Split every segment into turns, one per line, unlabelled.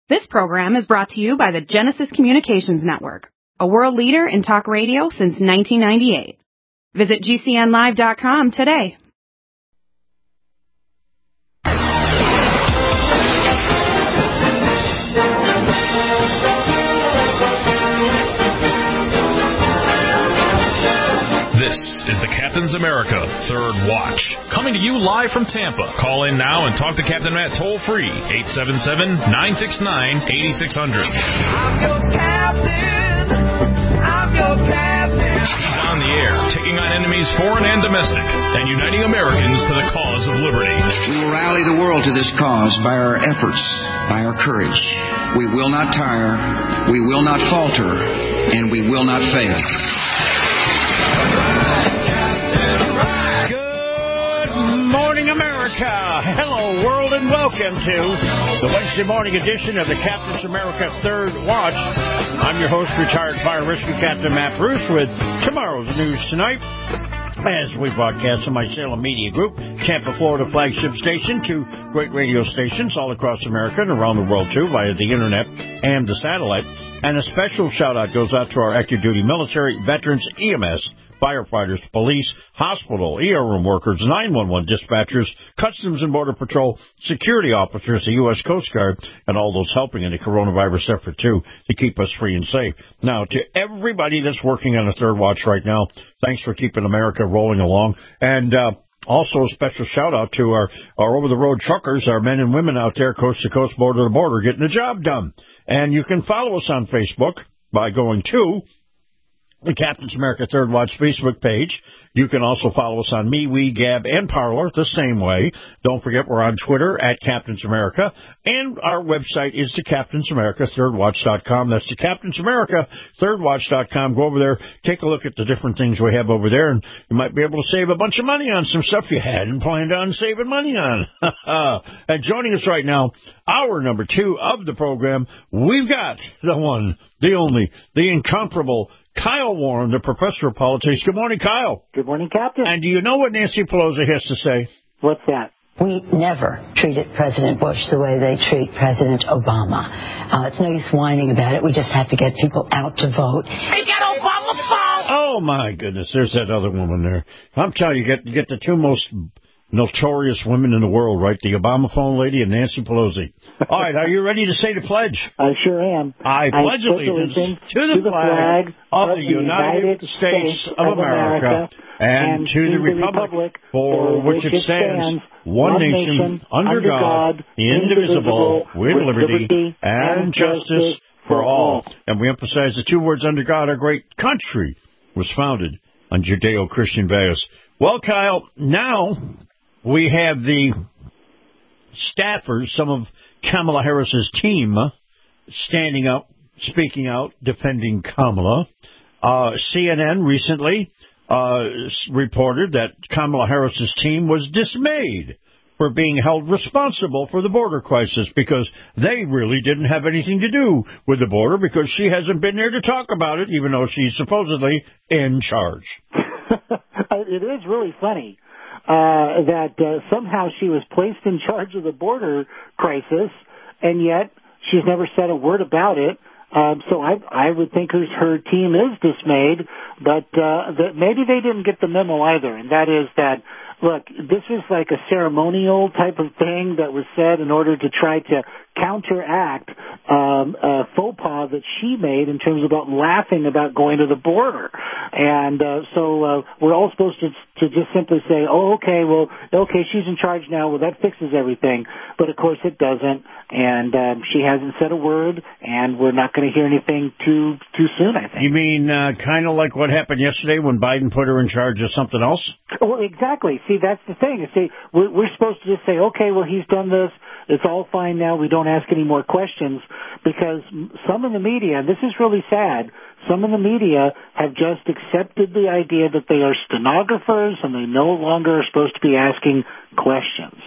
This program is brought to you by the Genesis Communications Network, a world leader in talk radio since 1998. Visit GCNlive.com today.
This is the Captain's America Third Watch, coming to you live from Tampa. Call in now and talk to Captain Matt toll-free, 877-969-8600.
I'm your captain. I'm your captain.
He's on the air, taking on enemies foreign and domestic, and uniting Americans to the cause of liberty.
We will rally the world to this cause by our efforts, by our courage. We will not tire, we will not falter, and we will not fail.
Good morning, America. Hello, world, and welcome to the Wednesday morning edition of the Captain's America Third Watch. I'm your host, retired fire rescue captain Matt Bruce, with tomorrow's news tonight, as we broadcast on my Salem Media Group, Tampa, Florida flagship station, two great radio stations all across America and around the world, too, via the internet and the satellite. And a special shout-out goes out to our active duty military, veterans, EMS, firefighters, police, hospital, ER room workers, 911 dispatchers, Customs and Border Patrol, security officers, the U.S. Coast Guard, and all those helping in the coronavirus effort, too, to keep us free and safe. Now, to everybody that's working on a Third Watch right now, thanks for keeping America rolling along. And also a special shout-out to our over-the-road truckers, our men and women out there, coast to coast, border to border, getting the job done. And you can follow us on Facebook by going to the Captain's America Third Watch Facebook page. You can also follow us on Me, Gab, and Parler the same way. Don't forget we're on Twitter at Captain's America, and our website is the Captain's America ThirdWatch.com. That's the Captain's America ThirdWatch.com. Go over there, take a look at the different things we have over there, and you might be able to save a bunch of money on some stuff you hadn't planned on saving money on. And joining us right now, hour number 2 of the program, we've got the one, the only, the incomparable Kyle Warren, the professor of politics. Good morning, Kyle.
Good morning, Captain.
And do you know what Nancy Pelosi has to say?
What's that?
We never treated President Bush the way they treat President Obama. It's no use whining about it. We just have to get people out to vote.
They got Obama phone.
Oh, my goodness. There's that other woman there. I'm telling you, get the two most notorious women in the world, right? The Obama phone lady and Nancy Pelosi. All right, are you ready to say the pledge?
I sure am.
I pledge allegiance to the flag of the United States of America and to the republic for which it stands, one nation, under God, indivisible, with liberty and justice for all. And we emphasize the two words, under God. Our great country was founded on Judeo-Christian values. Well, Kyle, now we have the staffers, some of Kamala Harris's team, standing up, speaking out, defending Kamala. CNN recently reported that Kamala Harris's team was dismayed for being held responsible for the border crisis because they really didn't have anything to do with the border because she hasn't been there to talk about it, even though she's supposedly in charge.
It is really funny that somehow she was placed in charge of the border crisis, and yet she's never said a word about it. So I would think her team is dismayed, but that maybe they didn't get the memo either, and that is that, look, this is like a ceremonial type of thing that was said in order to try to counteract a faux pas that she made in terms about laughing about going to the border. And so we're all supposed to just simply say, oh, okay, she's in charge now. Well, that fixes everything. But, of course, it doesn't. And she hasn't said a word, and we're not going to hear anything too soon, I think.
You mean kind of like what happened yesterday when Biden put her in charge of something else?
Well, exactly. See, that's the thing. See, we're supposed to just say, okay, well, he's done this. It's all fine now. We don't ask any more questions, because some in the media, and this is really sad, some in the media have just accepted the idea that they are stenographers and they no longer are supposed to be asking questions.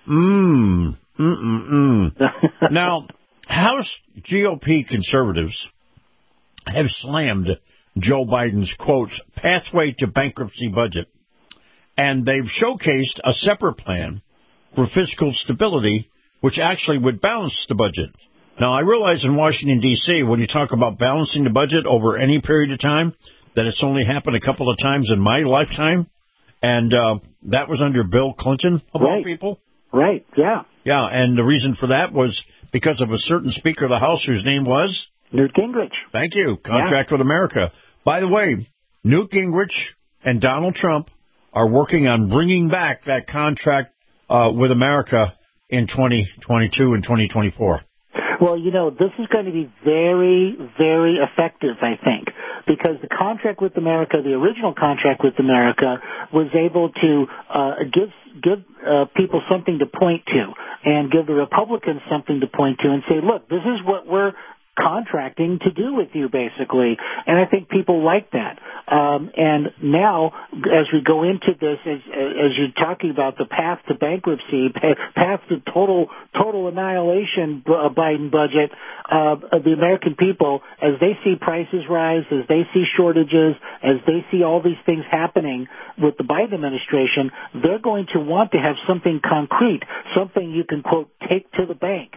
Now, House GOP conservatives have slammed Joe Biden's, quote, pathway to bankruptcy budget, and they've showcased a separate plan for fiscal stability, which actually would balance the budget. Now, I realize in Washington, D.C., when you talk about balancing the budget over any period of time, that it's only happened a couple of times in my lifetime, and that was under Bill Clinton, of all people.
Right, yeah.
Yeah, and the reason for that was because of a certain Speaker of the House whose name was?
Newt Gingrich.
Thank you. Contract with America. By the way, Newt Gingrich and Donald Trump are working on bringing back that contract with America in 2022 and 2024.
Well, this is going to be very, very effective, I think, because the contract with America, the original contract with America, was able to give people something to point to and give the Republicans something to point to and say, look, this is what we're contracting to do with you, basically. And I think people like that. And now, as we go into this, as you're talking about the path to bankruptcy, path to total annihilation Biden budget, the American people, as they see prices rise, as they see shortages, as they see all these things happening with the Biden administration, they're going to want to have something concrete, something you can, quote, take to the bank.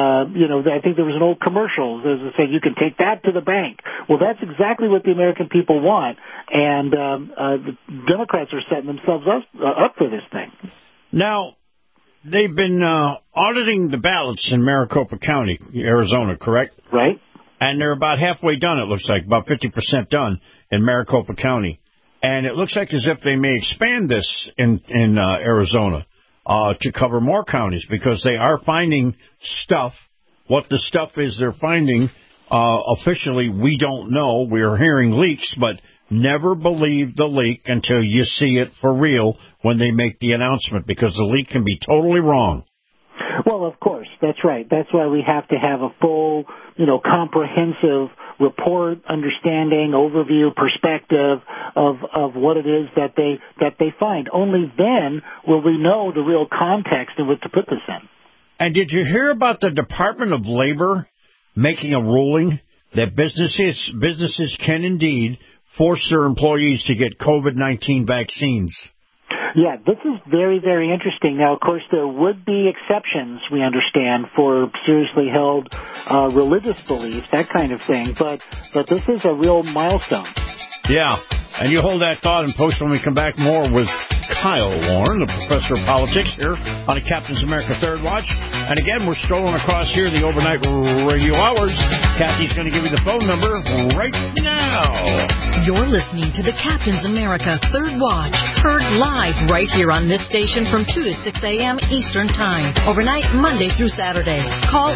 I think there was an old commercial that said you can take that to the bank. Well, that's exactly what the American people want, and the Democrats are setting themselves up for this thing.
Now, they've been auditing the ballots in Maricopa County, Arizona, correct?
Right.
And they're about halfway done, it looks like, about 50% done in Maricopa County. And it looks like as if they may expand this in Arizona to cover more counties because they are finding stuff. What the stuff is they're finding, officially, we don't know. We're hearing leaks, but never believe the leak until you see it for real when they make the announcement, because the leak can be totally wrong.
Well, of course, that's right. That's why we have to have a full, comprehensive report, understanding, overview, perspective of what it is that they find. Only then will we know the real context in which to put this in.
And did you hear about the Department of Labor making a ruling that businesses can indeed force their employees to get COVID-19 vaccines?
Yeah, this is very, very interesting. Now, of course, there would be exceptions, we understand, for seriously held religious beliefs, that kind of thing, but this is a real milestone. Yeah,
and you hold that thought and post when we come back more with Kyle Warren, the professor of politics, here on the Captain's America Third Watch. And again, we're strolling across here the overnight radio hours. Kathy's going to give you the phone number right now.
You're listening to the Captain's America Third Watch, heard live right here on this station from 2 to 6 a.m. Eastern Time, overnight Monday through Saturday. Call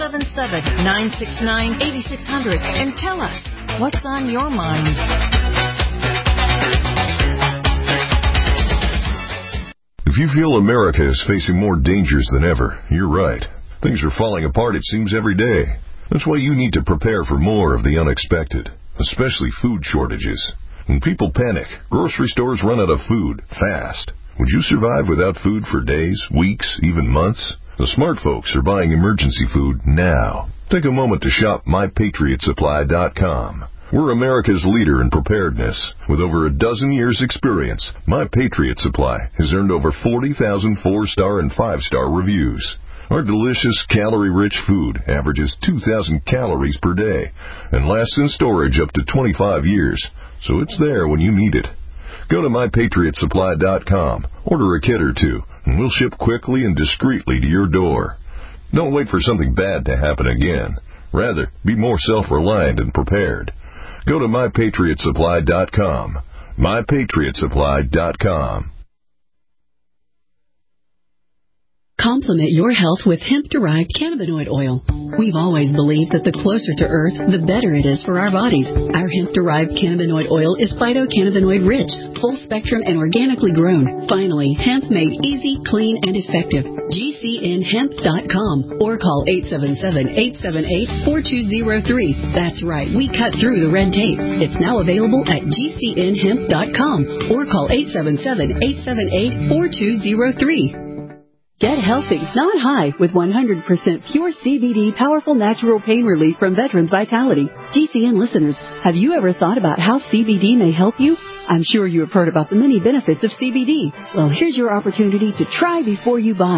877-969-8600 and tell us what's on your mind.
If you feel America is facing more dangers than ever, you're right. Things are falling apart, it seems, every day. That's why you need to prepare for more of the unexpected, especially food shortages. When people panic, grocery stores run out of food fast. Would you survive without food for days, weeks, even months? The smart folks are buying emergency food now. Take a moment to shop MyPatriotSupply.com. We're America's leader in preparedness. With over a dozen years' experience, My Patriot Supply has earned over 40,000 4-star and 5-star reviews. Our delicious, calorie-rich food averages 2,000 calories per day and lasts in storage up to 25 years, so it's there when you need it. Go to MyPatriotSupply.com, order a kit or two, and we'll ship quickly and discreetly to your door. Don't wait for something bad to happen again. Rather, be more self-reliant and prepared. Go to MyPatriotSupply.com. MyPatriotSupply.com.
Complement your health with hemp-derived cannabinoid oil. We've always believed that the closer to Earth, the better it is for our bodies. Our hemp-derived cannabinoid oil is phytocannabinoid-rich, full-spectrum, and organically grown. Finally, hemp made easy, clean, and effective. GCNhemp.com or call 877-878-4203. That's right, we cut through the red tape. It's now available at GCNhemp.com or call 877-878-4203. Get healthy, not high, with 100% pure CBD powerful natural pain relief from Veterans Vitality. GCN listeners, have you ever thought about how CBD may help you? I'm sure you have heard about the many benefits of CBD. Well, here's your opportunity to try before you buy.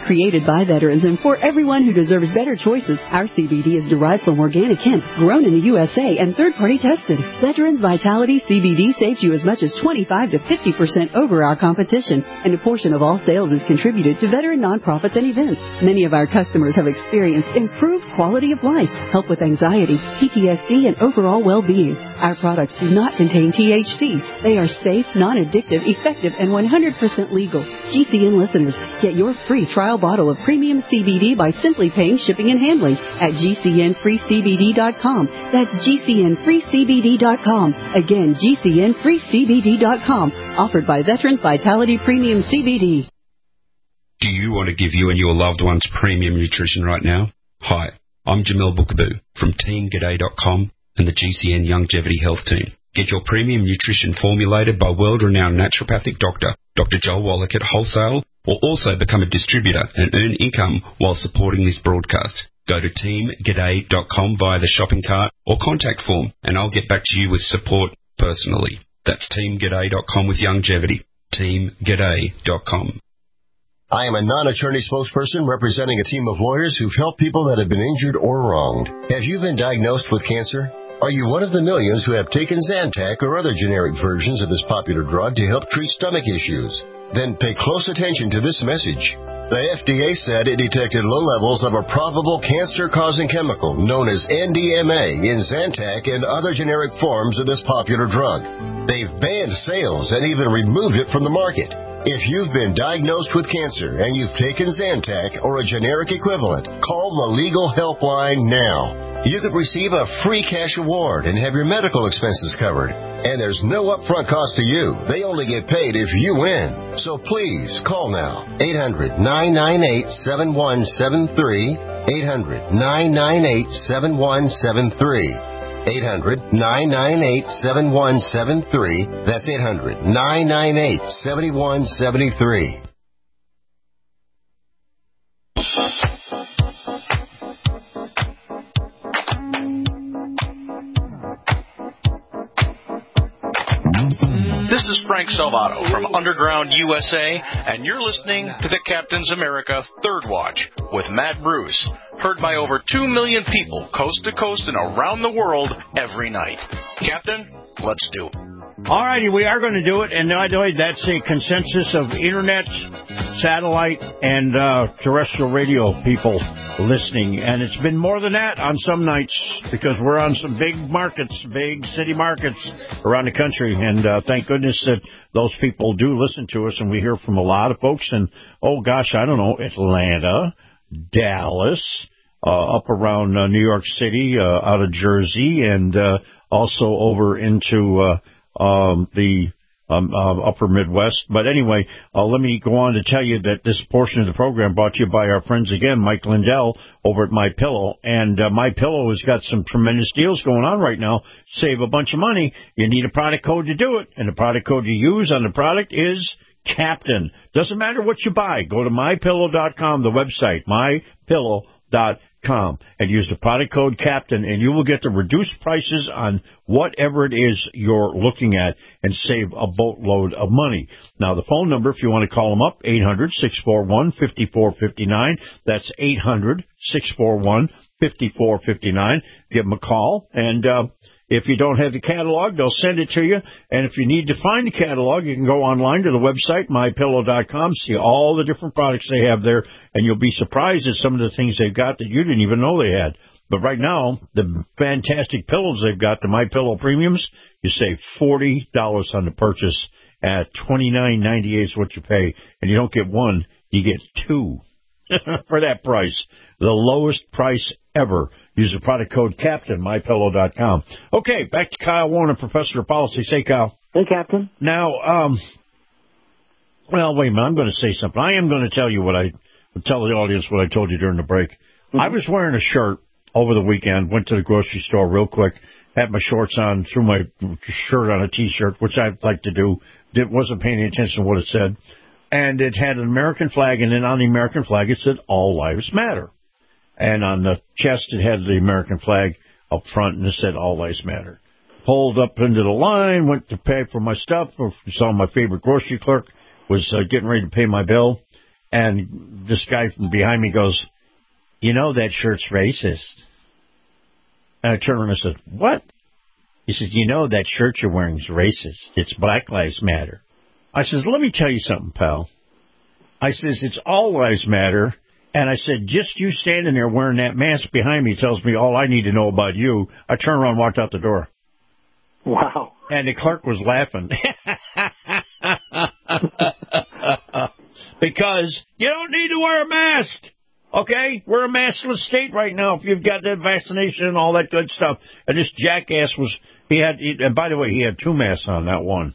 Created by veterans and for everyone who deserves better choices, our CBD is derived from organic hemp, grown in the USA and third-party tested. Veterans Vitality CBD saves you as much as 25 to 50% over our competition, and a portion of all sales is contributed to veteran nonprofits and events. Many of our customers have experienced improved quality of life, help with anxiety, PTSD, and overall well-being. Our products do not contain THC. They are safe, non-addictive, effective, and 100% legal. GCN listeners, get your free trial bottle of premium CBD by simply paying shipping and handling at GCNFreeCBD.com. That's GCNFreeCBD.com. Again, GCNFreeCBD.com. Offered by Veterans Vitality Premium CBD.
Do you want to give you and your loved ones premium nutrition right now? Hi, I'm Jamel Bookaboo from TeamGaday.com and the GCN Longevity Health Team. Get your premium nutrition formulated by world-renowned naturopathic doctor, Dr. Joel Wallach at Wholesale, or also become a distributor and earn income while supporting this broadcast. Go to TeamGaday.com via the shopping cart or contact form, and I'll get back to you with support personally. That's TeamGaday.com with longevity. TeamGaday.com.
I am a non-attorney spokesperson representing a team of lawyers who've helped people that have been injured or wronged. Have you been diagnosed with cancer? Are you one of the millions who have taken Zantac or other generic versions of this popular drug to help treat stomach issues? Then pay close attention to this message. The FDA said it detected low levels of a probable cancer-causing chemical known as NDMA in Zantac and other generic forms of this popular drug. They've banned sales and even removed it from the market. If you've been diagnosed with cancer and you've taken Zantac or a generic equivalent, call the Legal Helpline now. You could receive a free cash award and have your medical expenses covered. And there's no upfront cost to you. They only get paid if you win. So please, call now. 800-998-7173. 800-998-7173. 800-998-7173. That's 800-998-7173.
This is Frank Salvato from Underground USA, and you're listening to the Captain's America Third Watch with Matt Bruce, heard by over 2 million people coast to coast and around the world every night. Captain, let's do it.
All righty, we are going to do it, and by the way, that's a consensus of internet, satellite, and terrestrial radio people listening, and it's been more than that on some nights because we're on some big markets, big city markets around the country, and thank goodness that those people do listen to us, and we hear from a lot of folks in, Atlanta, Dallas, up around New York City, out of Jersey, and also over into the upper Midwest. But anyway, let me go on to tell you that this portion of the program brought to you by our friends again, Mike Lindell over at MyPillow. And MyPillow has got some tremendous deals going on right now. Save a bunch of money. You need a product code to do it. And the product code you use on the product is Captain. Doesn't matter what you buy. Go to MyPillow.com, the website, MyPillow.com, and use the product code Captain, and you will get the reduced prices on whatever it is you're looking at and save a boatload of money. Now, the phone number, if you want to call them up, 800-641-5459. That's 800-641-5459. Give them a call, and if you don't have the catalog, they'll send it to you. And if you need to find the catalog, you can go online to the website, MyPillow.com, see all the different products they have there, and you'll be surprised at some of the things they've got that you didn't even know they had. But right now, the fantastic pillows they've got, the MyPillow Premiums, you save $40 on the purchase at $29.98 is what you pay. And you don't get one, you get two for that price. The lowest price ever. Use the product code Captain, MyPillow.com. Okay, back to Kyle Warner, Professor of Policy. Say, Kyle.
Hey, Captain.
Now, well, wait a minute. I'm going to say something. I am going to tell you tell the audience what I told you during the break. Mm-hmm. I was wearing a shirt over the weekend, went to the grocery store real quick, had my shorts on, threw my shirt on a T-shirt, which I'd like to do. Wasn't paying any attention to what it said. And it had an American flag, and then on the American flag it said, All Lives Matter. And on the chest, it had the American flag up front, and it said, All Lives Matter. Pulled up into the line, went to pay for my stuff. Saw my favorite grocery clerk was getting ready to pay my bill. And this guy from behind me goes, you know that shirt's racist. And I turned around and said, what? He says, you know that shirt you're wearing is racist. It's Black Lives Matter. I says, let me tell you something, pal. I says, it's all lives matter. And I said, just you standing there wearing that mask behind me tells me all I need to know about you. I turned around and walked out the door.
Wow.
And the clerk was laughing. Because you don't need to wear a mask. Okay? We're a maskless state right now if you've got that vaccination and all that good stuff. And this jackass and by the way, he had 2 masks on, not 1.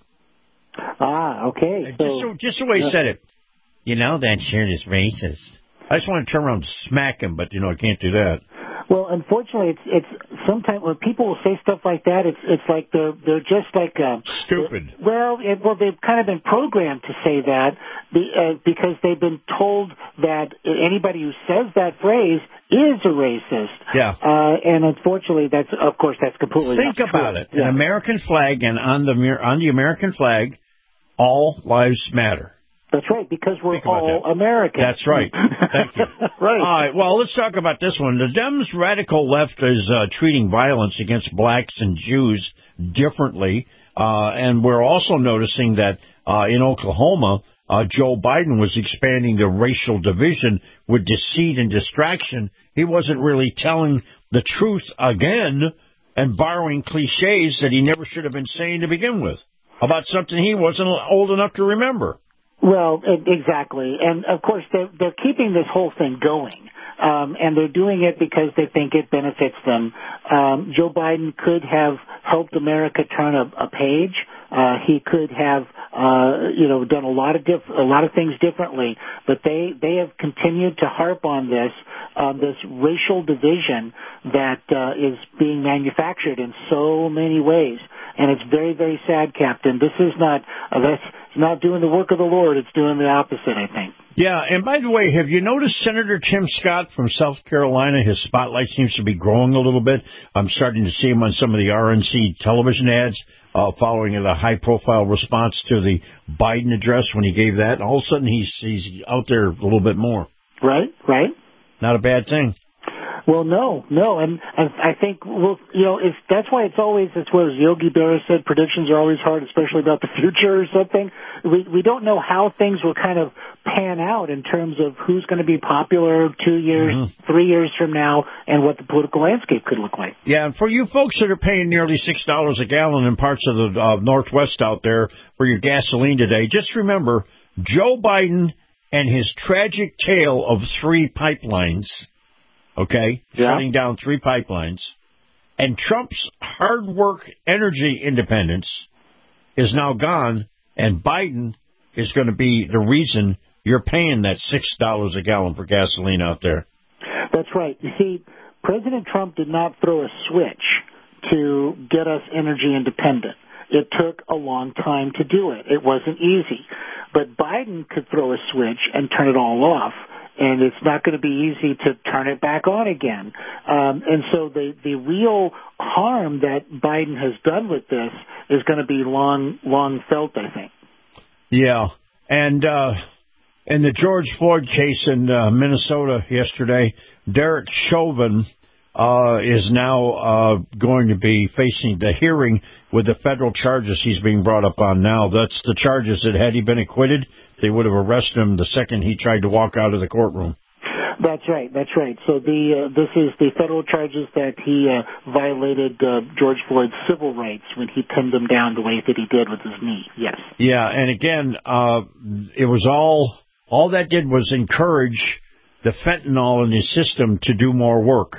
Ah, okay.
Just the way he said it. You know that shirt is racist. I just want to turn around and smack him, but, I can't do that.
Well, unfortunately, it's sometimes when people will say stuff like that, it's like they're just like
stupid.
Well, they've kind of been programmed to say that because they've been told that anybody who says that phrase is a racist.
Yeah.
And unfortunately, that's completely
Think
not
about
true.
it. An American flag, and on the American flag, all lives matter.
That's right, because we're all American.
That's right. Thank you.
Right.
All right, well, let's talk about this one. The Dems' radical left is treating violence against blacks and Jews differently, and we're also noticing that in Oklahoma, Joe Biden was expanding the racial division with deceit and distraction. He wasn't really telling the truth again and borrowing cliches that he never should have been saying to begin with about something he wasn't old enough to remember.
Well, exactly. And, of course, they're keeping this whole thing going, and they're doing it because they think it benefits them. Joe Biden could have helped America turn a page. He could have, done a lot of things differently, but they have continued to harp on this racial division that is being manufactured in so many ways. And it's very, very sad, Captain. This is that's not doing the work of the Lord. It's doing the opposite, I think.
Yeah, and by the way, have you noticed Senator Tim Scott from South Carolina? His spotlight seems to be growing a little bit. I'm starting to see him on some of the RNC television ads following a high-profile response to the Biden address when he gave that. And all of a sudden, he's out there a little bit more.
Right.
Not a bad thing.
Well, no, and I think that's why it's what Yogi Berra said, predictions are always hard, especially about the future or something. We don't know how things will kind of pan out in terms of who's going to be popular 2 years, 3 years from now, and what the political landscape could look like.
Yeah, and for you folks that are paying nearly $6 a gallon in parts of the Northwest out there for your gasoline today, just remember Joe Biden and his tragic tale of 3 pipelines. Okay, shutting down 3 pipelines, and Trump's hard work energy independence is now gone, and Biden is going to be the reason you're paying that $6 a gallon for gasoline out there.
That's right. You see, President Trump did not throw a switch to get us energy independent. It took a long time to do it. It wasn't easy. But Biden could throw a switch and turn it all off. And it's not going to be easy to turn it back on again. And so the real harm that Biden has done with this is going to be long felt, I think.
Yeah. And in the George Floyd case in Minnesota yesterday, Derek Chauvin is now going to be facing the hearing with the federal charges he's being brought up on now. That's the charges that had he been acquitted, they would have arrested him the second he tried to walk out of the courtroom.
That's right. So this is the federal charges that he violated George Floyd's civil rights when he pinned him down the way that he did with his knee. Yes. Yeah,
and again, it was all that did was encourage the fentanyl in his system to do more work.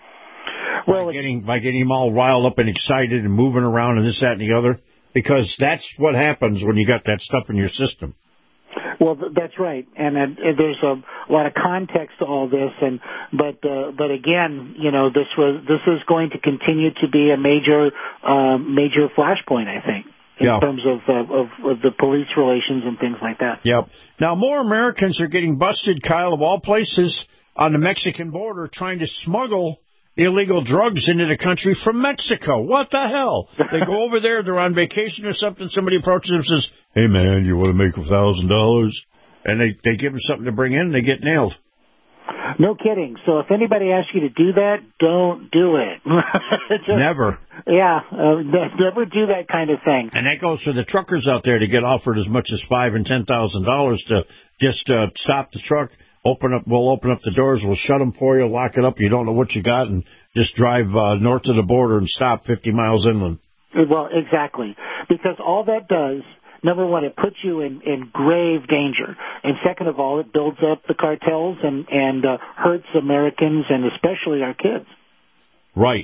Well, by getting him all riled up and excited and moving around and this, that, and the other, because that's what happens when you got that stuff in your system.
Well, that's right, and there's a lot of context to all this, but again, this is going to continue to be a major flashpoint, I think, in terms of the police relations and things like that.
Yep. Now, more Americans are getting busted, Kyle, of all places, on the Mexican border trying to smuggle illegal drugs into the country from Mexico. What the hell? They go over there, they're on vacation or something, somebody approaches them and says, hey, man, you want to make $1,000? and they give them something to bring in, and they get nailed.
No kidding. So if anybody asks you to do that, don't do it.
Never.
Yeah, never do that kind of thing.
And that goes for the truckers out there to get offered as much as $5,000 and $10,000 to just stop the truck. We'll open up the doors, we'll shut them for you, lock it up. You don't know what you got, and just drive north of the border and stop 50 miles inland.
Well, exactly, because all that does. Number one, it puts you in grave danger. And second of all, it builds up the cartels and hurts Americans and especially our kids.
Right.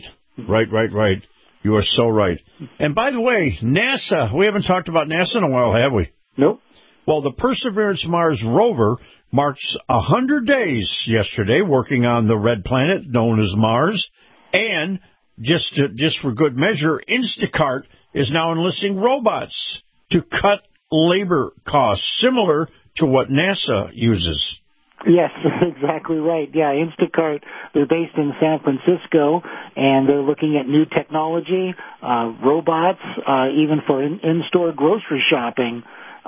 You are so right. And by the way, NASA, we haven't talked about NASA in a while, have we?
Nope. Well,
the Perseverance Mars rover marks 100 days yesterday working on the red planet known as Mars. And just for good measure, Instacart is now enlisting robots to cut labor costs, similar to what NASA uses.
Yes, exactly right. Yeah, Instacart, they're based in San Francisco, and they're looking at new technology, robots, even for in-store grocery shopping.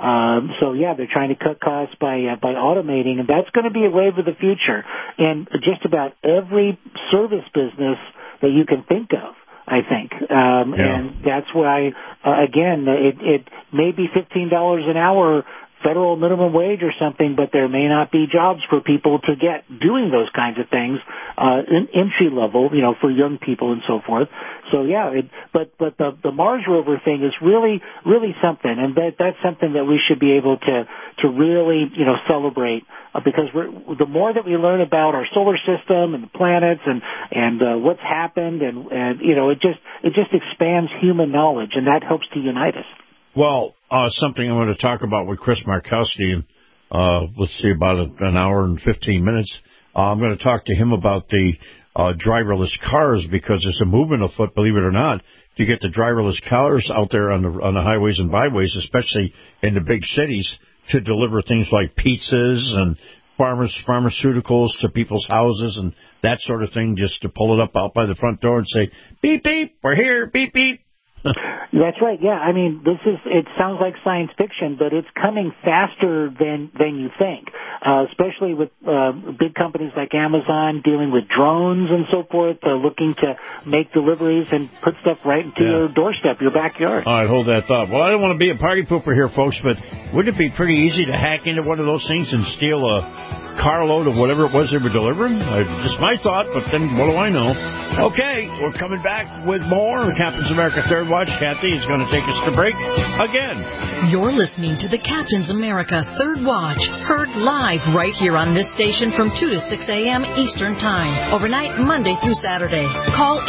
So, yeah, they're trying to cut costs by automating, and that's going to be a wave of the future. And just about every service business that you can think of, I think. And that's why, again, it may be $15 an hour federal minimum wage or something, but there may not be jobs for people to get doing those kinds of things, entry level, for young people and so forth. So yeah, but the Mars rover thing is really, really something, and that's something that we should be able to really, celebrate, because the more that we learn about our solar system and the planets and what's happened and it just expands human knowledge, and that helps to unite us.
Well, something I'm going to talk about with Chris Markowski in, let's see, about an hour and 15 minutes. I'm going to talk to him about the driverless cars, because there's a movement afoot, believe it or not, to get the driverless cars out there on the highways and byways, especially in the big cities, to deliver things like pizzas and pharmaceuticals to people's houses and that sort of thing, just to pull it up out by the front door and say, beep, beep, we're here, beep, beep.
That's right. Yeah, I mean, it sounds like science fiction, but it's coming faster than you think, especially with big companies like Amazon dealing with drones and so forth, looking to make deliveries and put stuff right into your doorstep, your backyard.
All right, hold that thought. Well, I don't want to be a party pooper here, folks, but wouldn't it be pretty easy to hack into one of those things and steal a carload of whatever it was they were delivering? Just my thought, but then what do I know? Okay, we're coming back with more. Captain's America Third Watch. Kathy is going to take us to break again.
You're listening to the Captain's America Third Watch, heard live right here on this station from 2 to 6 a.m. Eastern Time, overnight Monday through Saturday. Call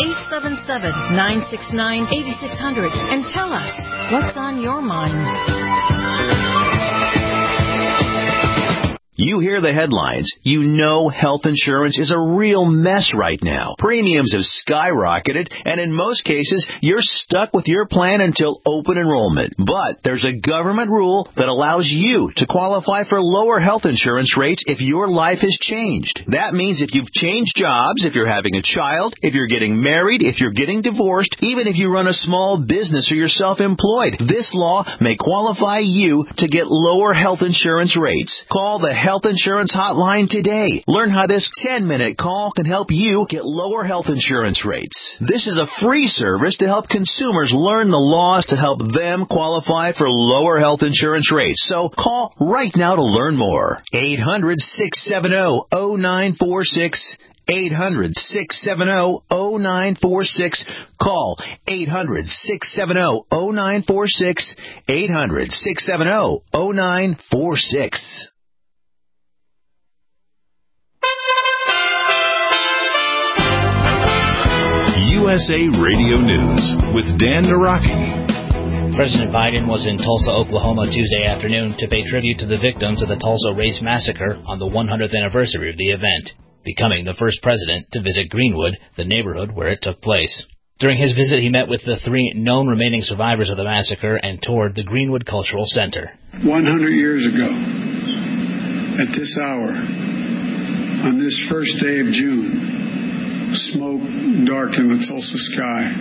877-969-8600 and tell us what's on your mind.
You hear the headlines. You know health insurance is a real mess right now. Premiums have skyrocketed, and in most cases, you're stuck with your plan until open enrollment. But there's a government rule that allows you to qualify for lower health insurance rates if your life has changed. That means if you've changed jobs, if you're having a child, if you're getting married, if you're getting divorced, even if you run a small business or you're self-employed, this law may qualify you to get lower health insurance rates. Call the Health Insurance Hotline today. Learn how this 10-minute call can help you get lower health insurance rates. This is a free service to help consumers learn the laws to help them qualify for lower health insurance rates. So call right now to learn more. 800-670-0946. 800-670-0946. Call 800-670-0946. 800-670-0946.
USA Radio News with Dan Naraki.
President Biden was in Tulsa, Oklahoma Tuesday afternoon to pay tribute to the victims of the Tulsa Race Massacre on the 100th anniversary of the event, becoming the first president to visit Greenwood, the neighborhood where it took place. During his visit, he met with the 3 known remaining survivors of the massacre and toured the Greenwood Cultural Center.
100 years ago, at this hour, on this first day of June, smoke darkened the Tulsa sky,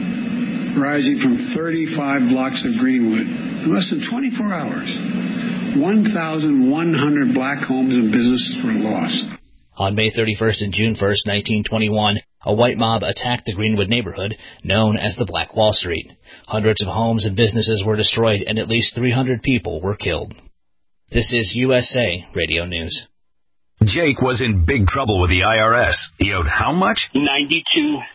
rising from 35 blocks of Greenwood in less than 24 hours. 1,100 black homes and businesses were lost.
On May 31st and June 1st, 1921, a white mob attacked the Greenwood neighborhood, known as the Black Wall Street. Hundreds of homes and businesses were destroyed, and at least 300 people were killed. This is USA Radio News.
Jake was in big trouble with the IRS. He owed how much?
$92,000.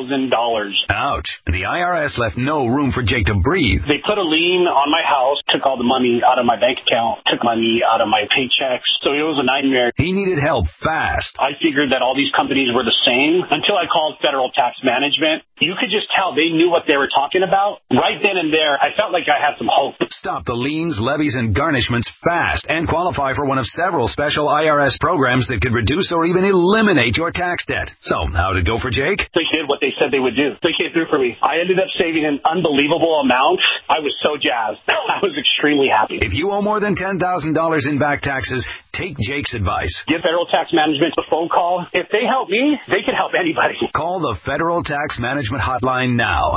Ouch. The IRS left no room for Jake to breathe.
They put a lien on my house, took all the money out of my bank account, took money out of my paychecks. So it was a nightmare.
He needed help fast.
I figured that all these companies were the same until I called Federal Tax Management. You could just tell they knew what they were talking about. Right then and there, I felt like I had some hope.
Stop the liens, levies, and garnishments fast and qualify for one of several special IRS programs that could reduce or even eliminate your tax debt. So, how'd it go for Jake?
They did what they said they would do. They came through for me. I ended up saving an unbelievable amount. I was so jazzed. I was extremely happy.
If you owe more than $10,000 in back taxes, take Jake's advice.
Give Federal Tax Management a phone call. If they help me, they can help anybody.
Call the Federal Tax Management Hotline now.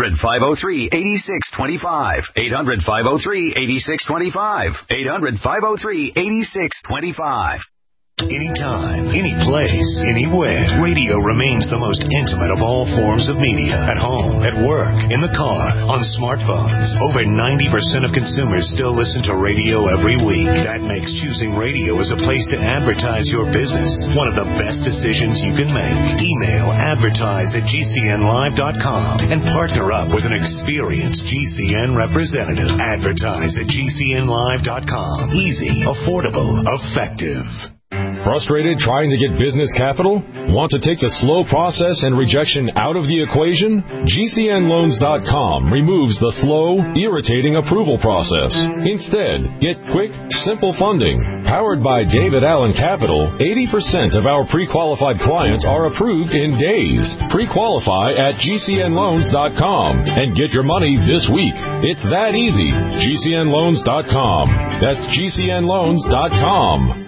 800-503-8625. 800-503-8625. 800-503-8625.
Anytime, any place, anywhere. Radio remains the most intimate of all forms of media. At home, at work, in the car, on smartphones. Over 90% of consumers still listen to radio every week. That makes choosing radio as a place to advertise your business one of the best decisions you can make. Email advertise@gcnlive.com and partner up with an experienced GCN representative. Advertise@gcnlive.com. Easy, affordable, effective.
Frustrated trying to get business capital? Want to take the slow process and rejection out of the equation? GCNloans.com removes the slow, irritating approval process. Instead, get quick, simple funding. Powered by David Allen Capital, 80% of our pre-qualified clients are approved in days. Pre-qualify at GCNloans.com and get your money this week. It's that easy. GCNloans.com. That's GCNloans.com.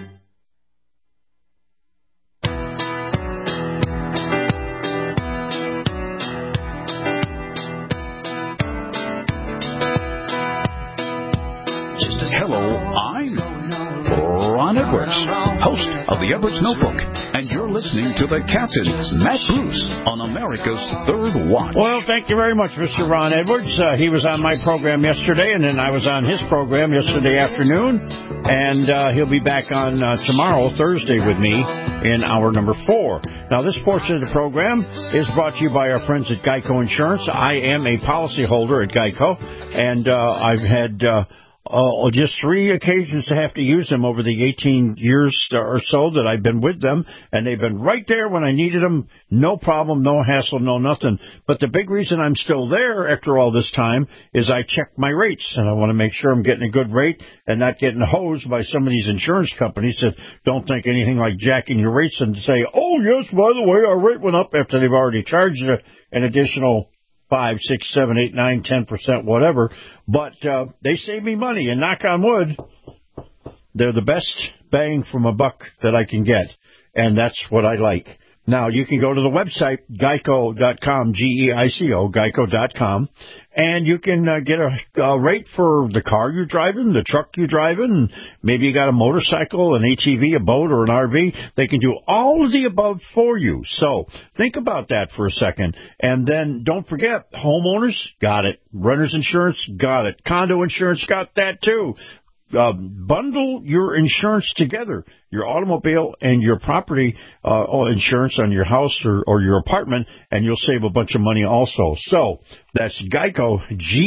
Ron Edwards, host of the Edwards Notebook, and you're listening to the Captain, Matt Bruce, on America's Third Watch.
Well, thank you very much, Mr. Ron Edwards. He was on my program yesterday, and then I was on his program yesterday afternoon, and he'll be back on tomorrow, Thursday, with me in hour number 4. Now, this portion of the program is brought to you by our friends at Geico Insurance. I am a policyholder at Geico, and I've had just 3 occasions to have to use them over the 18 years or so that I've been with them, and they've been right there when I needed them. No problem, no hassle, no nothing. But the big reason I'm still there after all this time is I check my rates, and I want to make sure I'm getting a good rate and not getting hosed by some of these insurance companies that don't think anything like jacking your rates and say, oh, yes, by the way, our rate went up after they've already charged you an additional 5, 6, 7, 8, 9, 10%, whatever. But they save me money, and knock on wood, they're the best bang from a buck that I can get, and that's what I like. Now, you can go to the website, geico.com, G-E-I-C-O, geico.com, and you can get a rate for the car you're driving, the truck you're driving, maybe you got a motorcycle, an ATV, a boat, or an RV. They can do all of the above for you. So think about that for a second. And then don't forget, homeowners, got it. Renter's insurance, got it. Condo insurance, got that too. Bundle your insurance together, your automobile and your property insurance on your house or your apartment, and you'll save a bunch of money also. So that's Geico,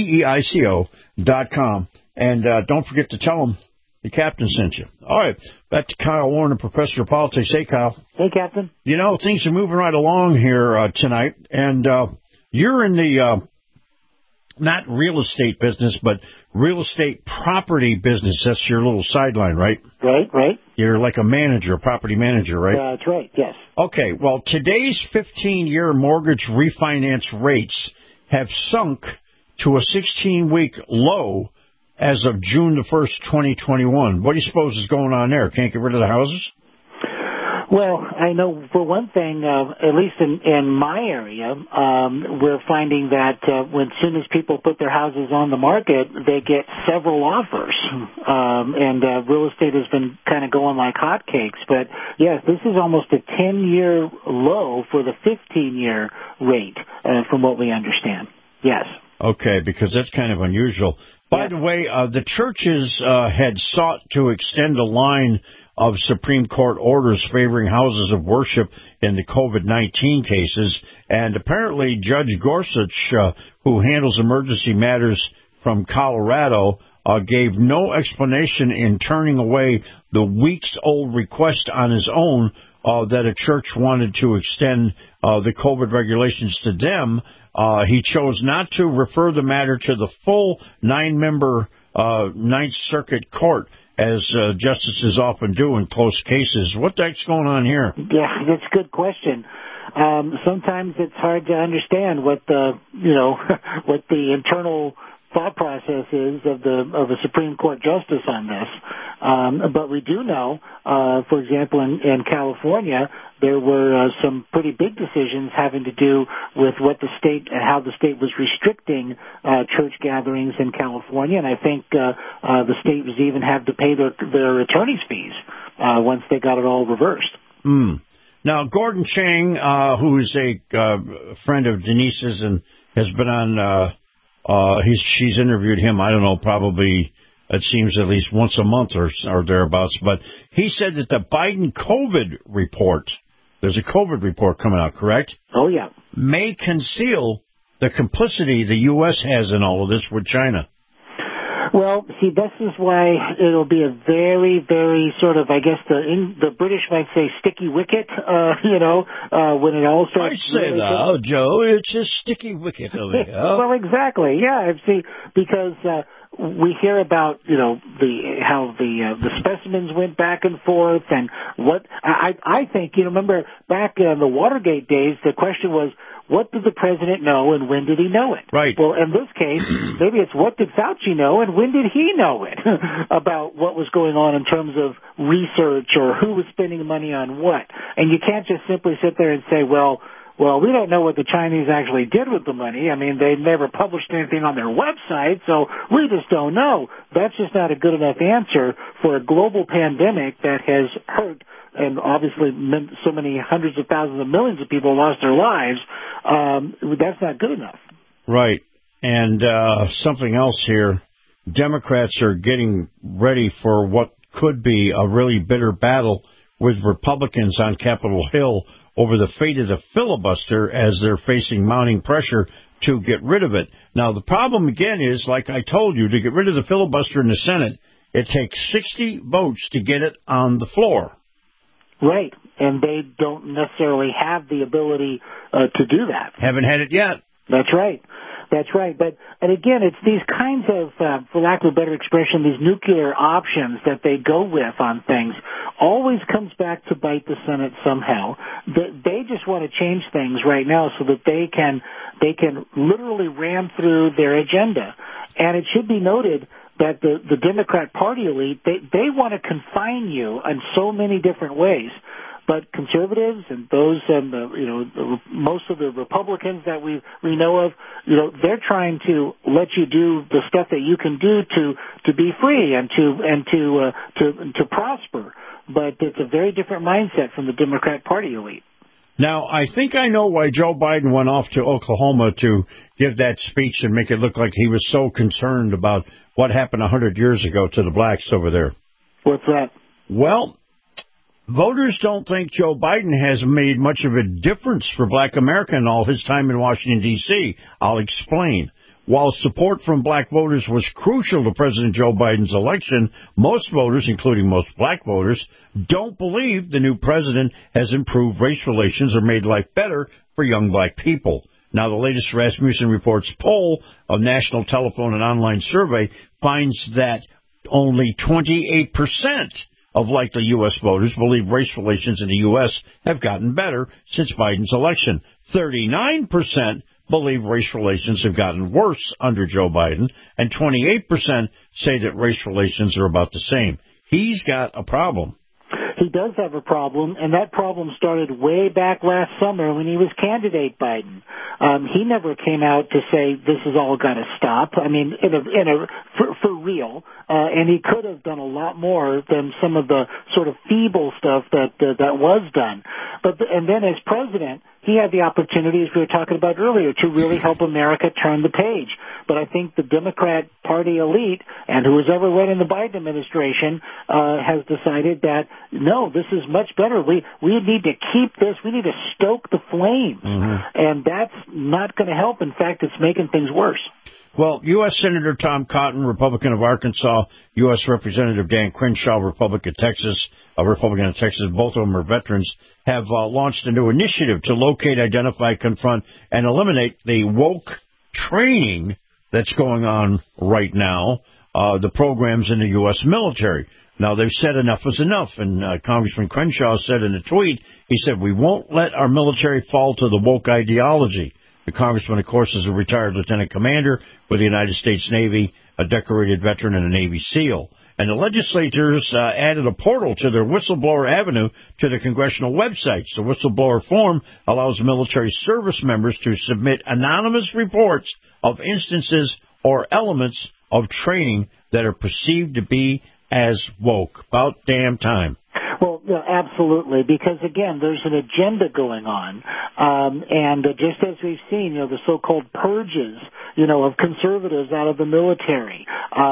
Geico.com. And don't forget to tell them the captain sent you. All right, back to Kyle Warren, a professor of politics. Hey, Kyle.
Hey, Captain.
You know, things are moving right along here tonight, and you're in the not real estate business, but real estate property business. That's your little sideline, right?
Right.
You're like a manager, a property manager, right?
That's right, yes.
Okay, well, today's 15-year mortgage refinance rates have sunk to a 16-week low as of June the 1st, 2021. What do you suppose is going on there? Can't get rid of the houses?
Well, I know for one thing, at least in my area, we're finding that as soon as people put their houses on the market, they get several offers. And real estate has been kind of going like hotcakes. But, yes, this is almost a 10-year low for the 15-year rate, from what we understand. Yes.
Okay, because that's kind of unusual. By the way, the churches had sought to extend a line of Supreme Court orders favoring houses of worship in the COVID-19 cases, and apparently Judge Gorsuch, who handles emergency matters from Colorado, gave no explanation in turning away the weeks-old request on his own that a church wanted to extend the COVID regulations to them. He chose not to refer the matter to the full 9-member Ninth Circuit Court, as justices often do in close cases. What the heck's going on here?
Yeah, that's a good question. Sometimes it's hard to understand what the what the internal thought process is of a Supreme Court justice on this. But we do know, for example, in California, there were some pretty big decisions having to do with what the state and how the state was restricting church gatherings in California, and I think the state was even had to pay their attorney's fees once they got it all reversed.
Now, Gordon Chang, who is a friend of Denise's and has been on, she's interviewed him, I don't know, probably it seems at least once a month or thereabouts, but he said that the Biden COVID report, there's a COVID report coming out, correct?
Oh, yeah.
May conceal the complicity the U.S. has in all of this with China.
Well, see, this is why it'll be a very, very sort of, I guess the British might say sticky wicket, when it all starts.
I say that, Joe, it's a sticky wicket over here.
Well, exactly, yeah. See, because we hear about, how the specimens went back and forth, and what I think, remember back in the Watergate days, the question was, what did the president know and when did he know it?
Right.
Well, in this case, maybe it's what did Fauci know and when did he know it about what was going on in terms of research or who was spending money on what. And you can't just simply sit there and say, well, we don't know what the Chinese actually did with the money. I mean, they never published anything on their website, so we just don't know. That's just not a good enough answer for a global pandemic that has hurt and obviously so many hundreds of thousands of millions of people lost their lives. That's not good enough.
Right. And something else here, Democrats are getting ready for what could be a really bitter battle with Republicans on Capitol Hill over the fate of the filibuster as they're facing mounting pressure to get rid of it. Now, the problem, again, is, like I told you, to get rid of the filibuster in the Senate, it takes 60 votes to get it on the floor.
Right, and they don't necessarily have the ability to do that.
Haven't had it yet.
That's right. That's right. And again, it's these kinds of, for lack of a better expression, these nuclear options that they go with on things always comes back to bite the Senate somehow. They just want to change things right now so that they can literally ram through their agenda. And it should be noted that the Democrat Party elite, they want to confine you in so many different ways. But conservatives and those, most of the Republicans that we know of, they're trying to let you do the stuff that you can do to be free and to prosper. But it's a very different mindset from the Democrat Party elite.
Now, I think I know why Joe Biden went off to Oklahoma to give that speech and make it look like he was so concerned about what happened 100 years ago to the blacks over there.
What's that?
Well, voters don't think Joe Biden has made much of a difference for black America in all his time in Washington, D.C. I'll explain. While support from black voters was crucial to President Joe Biden's election, most voters, including most black voters, don't believe the new president has improved race relations or made life better for young black people. Now, the latest Rasmussen Reports poll, a national telephone and online survey, finds that only 28% of likely U.S. voters believe race relations in the U.S. have gotten better since Biden's election. 39% believe race relations have gotten worse under Joe Biden, and 28% say that race relations are about the same. He's got a problem.
he does have a problem, and that problem started way back last summer when he was candidate Biden. He never came out to say this is all got to stop. I mean, for real. And he could have done a lot more than some of the sort of feeble stuff that was done. And then as president, he had the opportunity, as we were talking about earlier, to really help America turn the page. But I think the Democrat Party elite and who has ever led in the Biden administration has decided that, no, this is much better. We need to keep this. We need to stoke the flames. And that's not going to help. In fact, it's making things worse.
Well, U.S. Senator Tom Cotton, Republican of Arkansas, U.S. Representative Dan Crenshaw, Republican of Texas, both of them are veterans, have launched a new initiative to locate, identify, confront, and eliminate the woke training that's going on right now, the programs in the U.S. military. Now, they've said enough is enough, and Congressman Crenshaw said in a tweet, he said, we won't let our military fall to the woke ideology. The congressman, of course, is a retired lieutenant commander with the United States Navy, a decorated veteran, and a Navy SEAL. And the legislators added a portal to their Whistleblower Avenue to the congressional websites. The whistleblower form allows military service members to submit anonymous reports of instances or elements of training that are perceived to be as woke. About damn time.
Well, yeah, absolutely, because, again, there's an agenda going on. And just as we've seen, the so-called purges, of conservatives out of the military,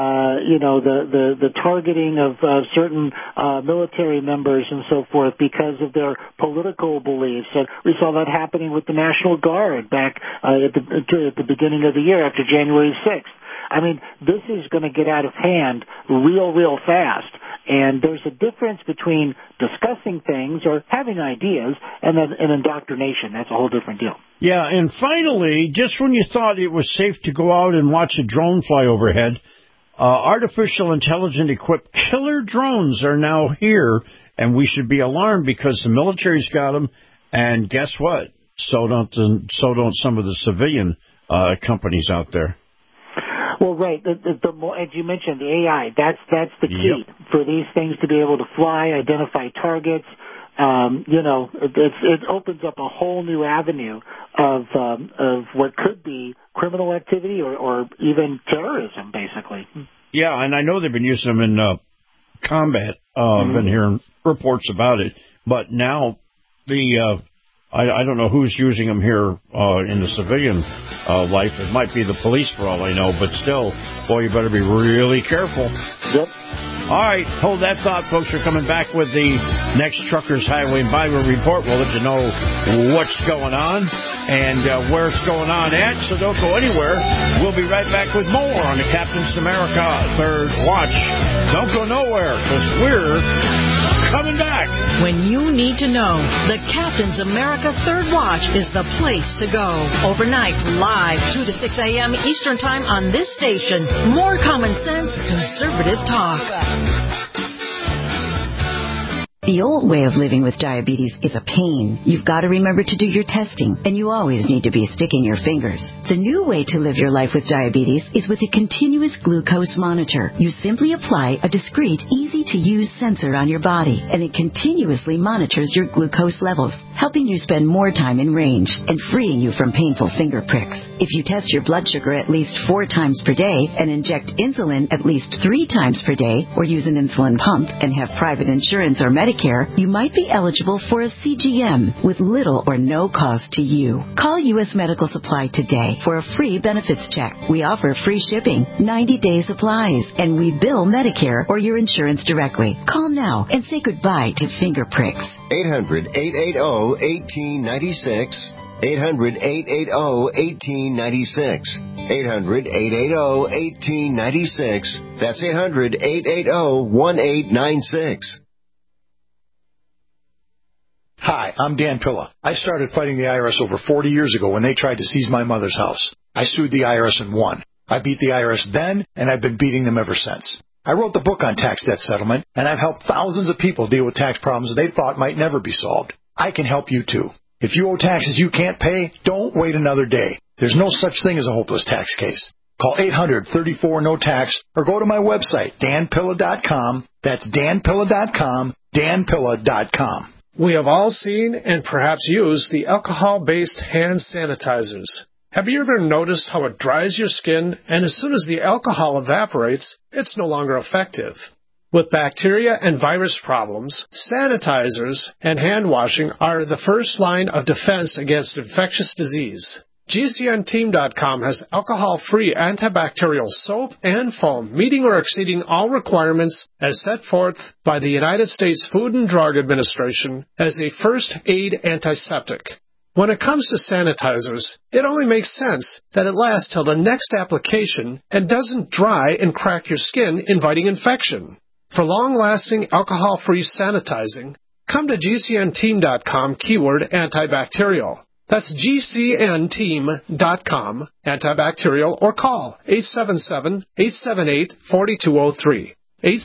the targeting of certain military members and so forth because of their political beliefs. We saw that happening with the National Guard back at the beginning of the year after January 6th. I mean, this is going to get out of hand real fast. And there's a difference between discussing things or having ideas and then an indoctrination. That's a whole different deal.
Yeah, and finally, just when you thought it was safe to go out and watch a drone fly overhead, artificial intelligence-equipped killer drones are now here, and we should be alarmed because the military's got them, and guess what? So don't some of the civilian companies out there.
Well, right. The more, as you mentioned, the AI, that's the key for these things to be able to fly, identify targets. It opens up a whole new avenue of what could be criminal activity or even terrorism, basically.
Yeah, and I know they've been using them in combat. I've been hearing reports about it. But now I don't know who's using them here in the civilian life. It might be the police for all I know, but still, boy, you better be really careful.
Yep.
All right, hold that thought, folks. We're coming back with the next Truckers Highway and Byway Report. We'll let you know what's going on and where it's going on at, so don't go anywhere. We'll be right back with more on the Captain's America Third Watch. Don't go nowhere, because we're coming back.
When you need to know, the Captain's America Third Watch is the place to go. Overnight, live, 2 to 6 a.m. Eastern Time on this station. More common sense, conservative talk.
The old way of living with diabetes is a pain. You've got to remember to do your testing, and you always need to be sticking your fingers. The new way to live your life with diabetes is with a continuous glucose monitor. You simply apply a discreet, easy-to-use sensor on your body, and it continuously monitors your glucose levels, helping you spend more time in range and freeing you from painful finger pricks. If you test your blood sugar at least 4 times per day and inject insulin at least 3 times per day, or use an insulin pump and have private insurance or Medicare, you might be eligible for a CGM with little or no cost to you. Call U.S. Medical Supply today for a free benefits check. We offer free shipping, 90-day supplies, and we bill Medicare or your insurance directly. Call now and say goodbye to finger pricks.
800-880-1896. 800-880-1896. 800-880-1896. That's 800-880-1896.
Hi, I'm Dan Pilla. I started fighting the IRS over 40 years ago when they tried to seize my mother's house. I sued the IRS and won. I beat the IRS then, and I've been beating them ever since. I wrote the book on tax debt settlement, and I've helped thousands of people deal with tax problems they thought might never be solved. I can help you too. If you owe taxes you can't pay, don't wait another day. There's no such thing as a hopeless tax case. Call 800-34-NO-TAX or go to my website, danpilla.com. That's danpilla.com. danpilla.com.
We have all seen and perhaps used the alcohol-based hand sanitizers. Have you ever noticed how it dries your skin, and as soon as the alcohol evaporates, it's no longer effective? With bacteria and virus problems, sanitizers and hand washing are the first line of defense against infectious disease. GCNteam.com has alcohol-free antibacterial soap and foam, meeting or exceeding all requirements as set forth by the United States Food and Drug Administration as a first aid antiseptic. When it comes to sanitizers, it only makes sense that it lasts till the next application and doesn't dry and crack your skin, inviting infection. For long-lasting alcohol-free sanitizing, come to GCNteam.com keyword antibacterial. That's GCNteam.com, antibacterial, or call 877-878-4203.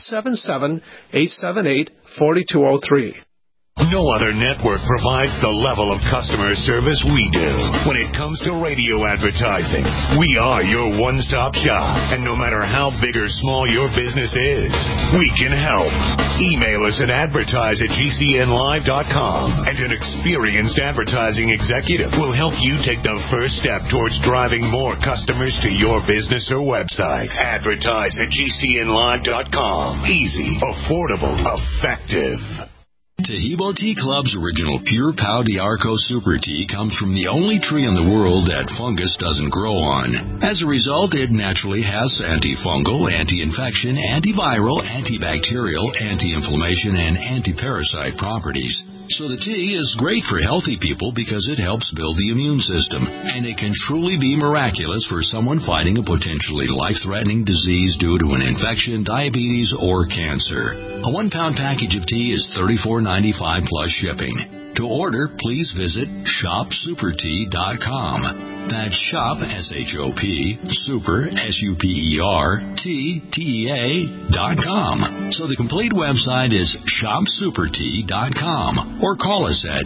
877-878-4203.
No other network provides the level of customer service we do. When it comes to radio advertising, we are your one-stop shop. And no matter how big or small your business is, we can help. Email us at advertise@gcnlive.com, and an experienced advertising executive will help you take the first step towards driving more customers to your business or website. Advertise@gcnlive.com. Easy, affordable, effective.
Tahibo Tea Club's original Pure Pau d'Arco Super Tea comes from the only tree in the world that fungus doesn't grow on. As a result, it naturally has antifungal, anti-infection, antiviral, antibacterial, anti-inflammation, and anti-parasite properties. So the tea is great for healthy people because it helps build the immune system, and it can truly be miraculous for someone fighting a potentially life-threatening disease due to an infection, diabetes, or cancer. A 1-pound package of tea is $34.95 plus shipping. To order, please visit shopsupertea.com. That's shop, S-H-O-P, super, S-U-P-E-R, T-T-E-A.com. So the complete website is shopsupertea.com, or call us at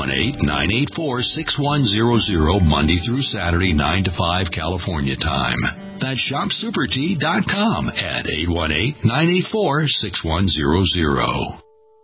818-984-6100 Monday through Saturday, 9 to 5 California time. That's shopsupertea.com at 818-984-6100.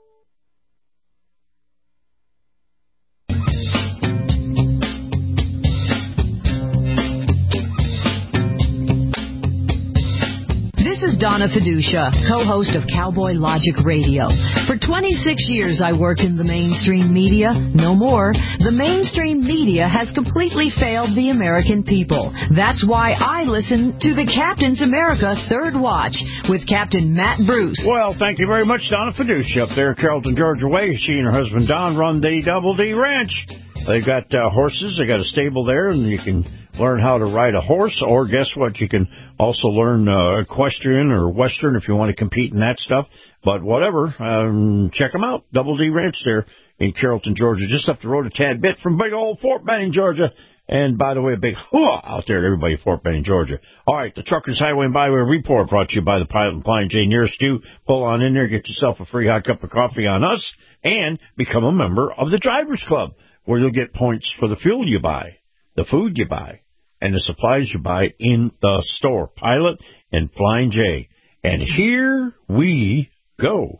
This is Donna Fiducia, co-host of Cowboy Logic Radio. For 26 years, I worked in the mainstream media. No more. The mainstream media has completely failed the American people. That's why I listen to the Captain's America Third Watch with Captain Matt Bruce.
Well, thank you very much, Donna Fiducia, up there, Carrollton, Georgia way. She and her husband, Don, run the Double D Ranch. They've got horses. They got a stable there, and you can learn how to ride a horse, or guess what? You can also learn equestrian or western if you want to compete in that stuff. But whatever, check them out. Double D Ranch there in Carrollton, Georgia, just up the road a tad bit from big old Fort Benning, Georgia. And by the way, a big hooah out there to everybody at Fort Benning, Georgia. All right, the Truckers Highway and Byway Report brought to you by the Pilot and Flying J nearest you. Pull on in there, get yourself a free hot cup of coffee on us, and become a member of the Drivers Club, where you'll get points for the fuel you buy, the food you buy, and the supplies you buy in the store. Pilot and Flying J. And here we go.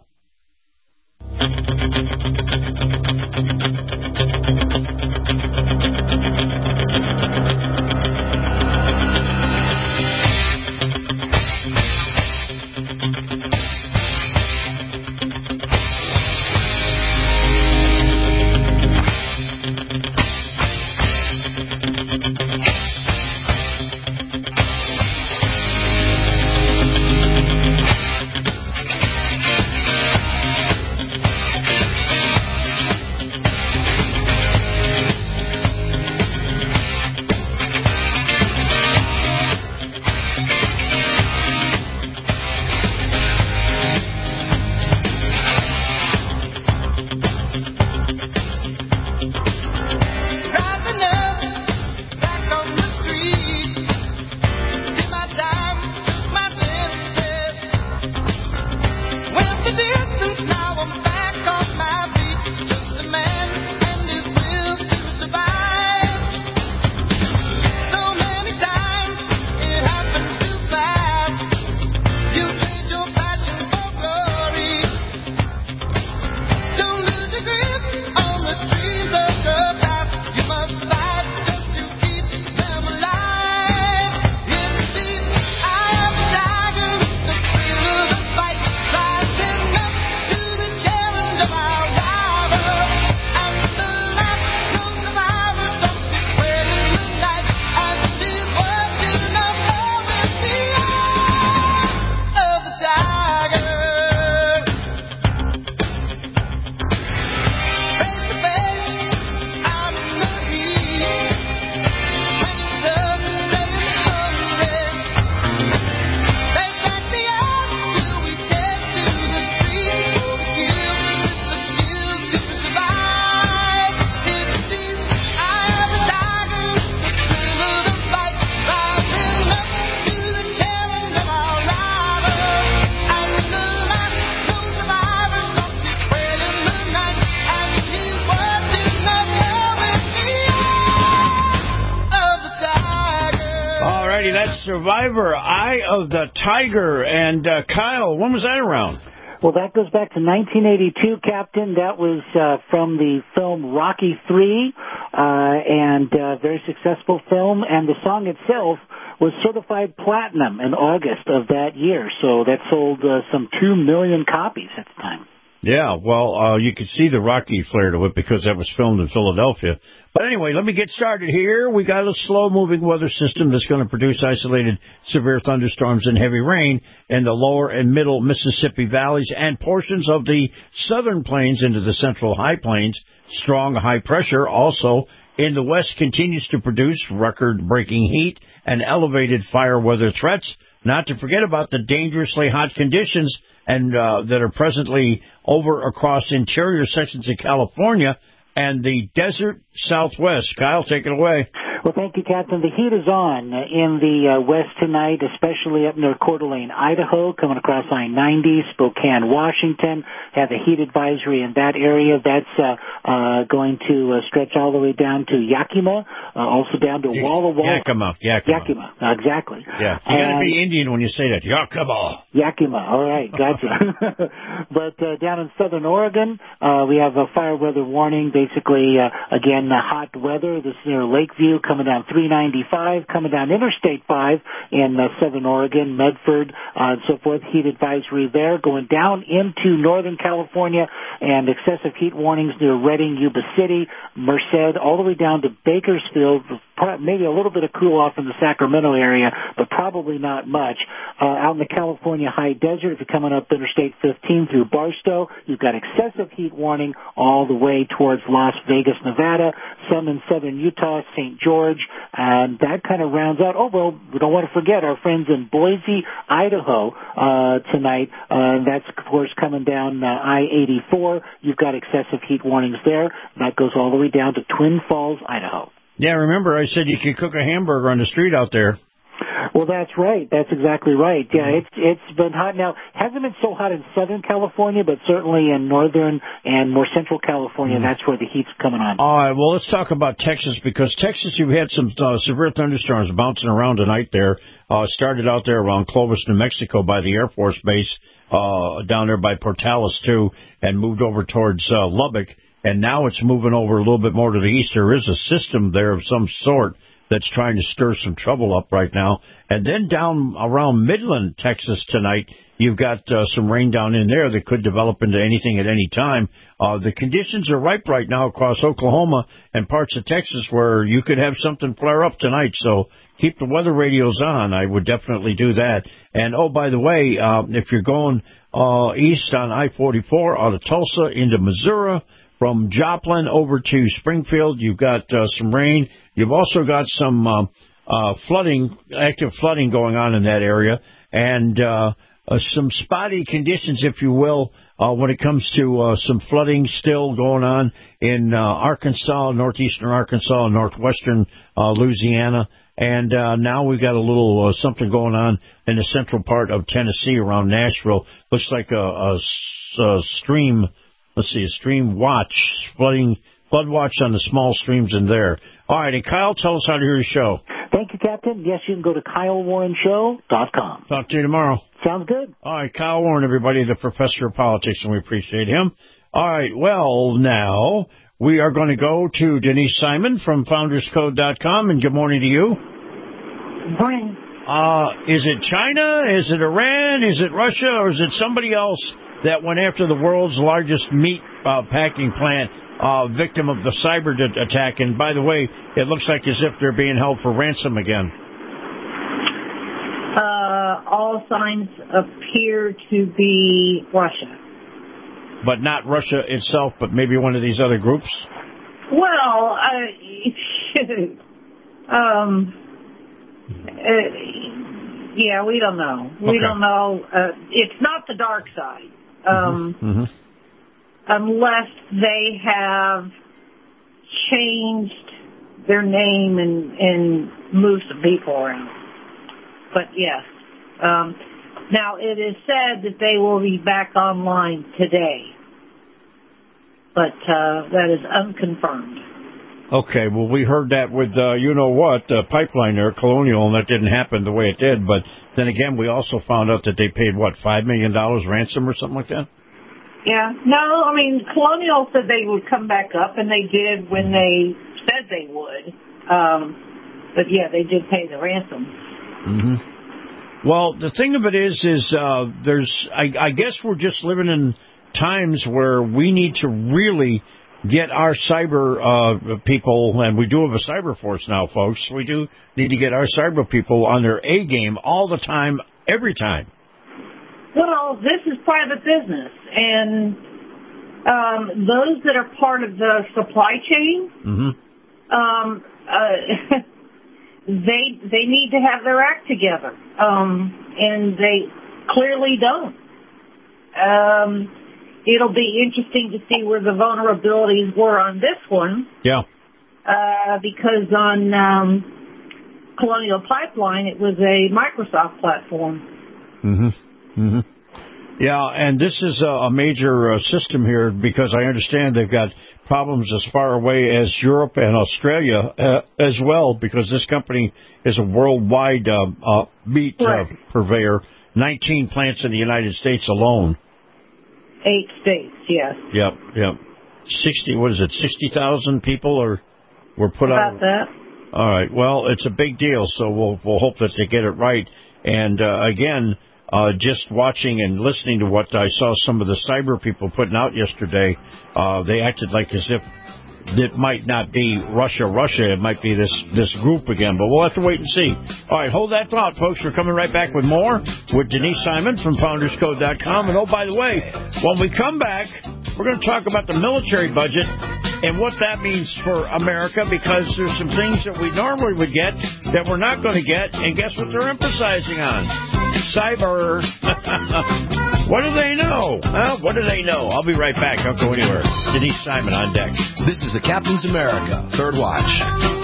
righty, that's Survivor, Eye of the Tiger. And Kyle, when was that around?
Well, that goes back to 1982, Captain. That was from the film Rocky III, and very successful film. And the song itself was certified platinum in August of that year. So that sold some 2 million copies at the time.
Yeah, well, you could see the Rocky flair to it because that was filmed in Philadelphia. But anyway, let me get started here. We got a slow-moving weather system that's going to produce isolated severe thunderstorms and heavy rain in the lower and middle Mississippi valleys and portions of the southern plains into the central high plains. Strong high pressure also in the west continues to produce record-breaking heat and elevated fire weather threats. Not to forget about the dangerously hot conditions and that are presently over across interior sections of California and the desert Southwest. Kyle, take it away.
Well, thank you, Captain. The heat is on in the west tonight, especially up near Coeur d'Alene, Idaho, coming across I-90, Spokane, Washington. Have a heat advisory in that area. That's going to stretch all the way down to Yakima, also down to Walla Walla.
Yakima.
Exactly.
Yeah, you got to be Indian when you say that.
Yakima. All right, gotcha. But down in southern Oregon, we have a fire weather warning. Basically, again, hot weather. This is near Lakeview, coming down 395, coming down Interstate 5 in southern Oregon, Medford, and so forth. Heat advisory there. Going down into northern California, and excessive heat warnings near Redding, Yuba City, Merced, all the way down to Bakersfield. Maybe a little bit of cool off in the Sacramento area, but probably not much. Out in the California high desert, if you're coming up Interstate 15 through Barstow, you've got excessive heat warning all the way towards Las Vegas, Nevada, some in southern Utah, St. George, and that kind of rounds out. Oh, well, we don't want to forget our friends in Boise, Idaho, tonight. That's, of course, coming down I-84. You've got excessive heat warnings there. That goes all the way down to Twin Falls, Idaho.
Yeah, remember I said you could cook a hamburger on the street out there.
Well, that's right. That's exactly right. Yeah, it's been hot now. Hasn't been so hot in Southern California, but certainly in Northern and more Central California, that's where the heat's coming on.
All right, well, let's talk about Texas, because Texas, you've had some severe thunderstorms bouncing around tonight there. Started out there around Clovis, New Mexico by the Air Force Base, down there by Portales, too, and moved over towards Lubbock. And now it's moving over a little bit more to the east. There is a system there of some sort that's trying to stir some trouble up right now. And then down around Midland, Texas tonight, you've got some rain down in there that could develop into anything at any time. The conditions are ripe right now across Oklahoma and parts of Texas where you could have something flare up tonight. So keep the weather radios on. I would definitely do that. And, oh, by the way, if you're going east on I-44 out of Tulsa into Missouri, from Joplin over to Springfield, you've got some rain. You've also got some flooding, active flooding going on in that area, and some spotty conditions, if you will, when it comes to some flooding still going on in Arkansas, northeastern Arkansas, and northwestern Louisiana. And now we've got a little something going on in the central part of Tennessee around Nashville. Looks like a stream. Let's see, a stream watch, flood watch on the small streams in there. All right, and Kyle, tell us how to hear your show.
Thank you, Captain. Yes, you can go to KyleWarrenShow.com.
Talk to you tomorrow.
Sounds good.
All right, Kyle Warren, everybody, the professor of politics, and we appreciate him. All right, well, now we are going to go to Denise Simon from FoundersCode.com, and good morning to you.
Good morning.
Is it China? Is it Iran? Is it Russia? Or is it somebody else that went after the world's largest meat packing plant, victim of the cyber attack? And by the way, it looks like as if they're being held for ransom again.
All signs appear to be Russia.
But not Russia itself, but maybe one of these other groups?
Well, yeah, we don't know. We don't know. It's not the dark side. Unless they have changed their name and moved some people around. But yes. Now, it is said that they will be back online today. But that is unconfirmed.
Okay, well, we heard that with, the pipeline there, Colonial, and that didn't happen the way it did. But then again, we also found out that they paid, $5 million ransom or something like that?
Yeah. No, I mean, Colonial said they would come back up, and they did when they said they would. But, yeah, they did pay the ransom.
Mm-hmm. Well, the thing of it is I guess we're just living in times where we need to really get our cyber people, and we do have a cyber force now, folks. We do need to get our cyber people on their A game all the time, every time.
Well, this is private business, and those that are part of the supply chain, they need to have their act together, and they clearly don't. It'll be interesting to see where the vulnerabilities were on this one.
Yeah.
Because on Colonial Pipeline, it was a Microsoft platform.
Mm-hmm. Mm-hmm. Yeah, and this is a major system here because I understand they've got problems as far away as Europe and Australia as well, because this company is a worldwide meat purveyor. 19 plants in the United States alone.
8 states, yes.
Yep. 60,000 people were put out?
About that.
All right. Well, it's a big deal, so we'll hope that they get it right. And again, just watching and listening to what I saw some of the cyber people putting out yesterday, they acted like as if it might not be Russia. It might be this group again, but we'll have to wait and see. All right, hold that thought, folks. We're coming right back with more with Denise Simon from FoundersCode.com. And, oh, by the way, when we come back, we're going to talk about the military budget and what that means for America, because there's some things that we normally would get that we're not going to get, and guess what they're emphasizing on? Cyber. What do they know? What do they know? I'll be right back. Don't go anywhere. Denise Simon on deck.
This is the Captain's America Third Watch.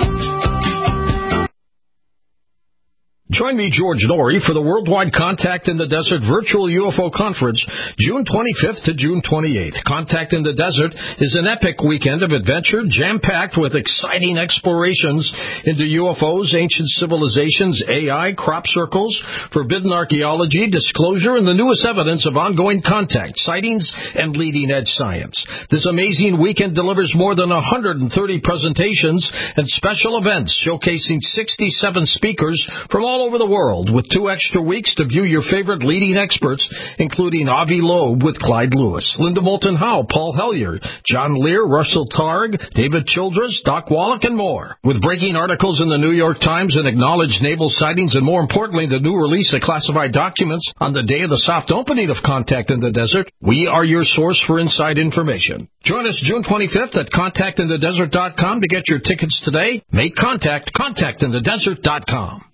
Join me, George Norrie, for the Worldwide Contact in the Desert Virtual UFO Conference, June 25th to June 28th. Contact in the Desert is an epic weekend of adventure, jam-packed with exciting explorations into UFOs, ancient civilizations, AI, crop circles, forbidden archaeology, disclosure, and the newest evidence of ongoing contact, sightings, and leading-edge science. This amazing weekend delivers more than 130 presentations and special events showcasing 67 speakers from all over the world, with 2 extra weeks to view your favorite leading experts, including Avi Loeb with Clyde Lewis, Linda Moulton Howe, Paul Hellyer, John Lear, Russell Targ, David Childress, Doc Wallach, and more. With breaking articles in the New York Times and acknowledged naval sightings, and more importantly, the new release of classified documents on the day of the soft opening of Contact in the Desert, we are your source for inside information. Join us June 25th at contactinthedesert.com to get your tickets today. Make contact, contactinthedesert.com.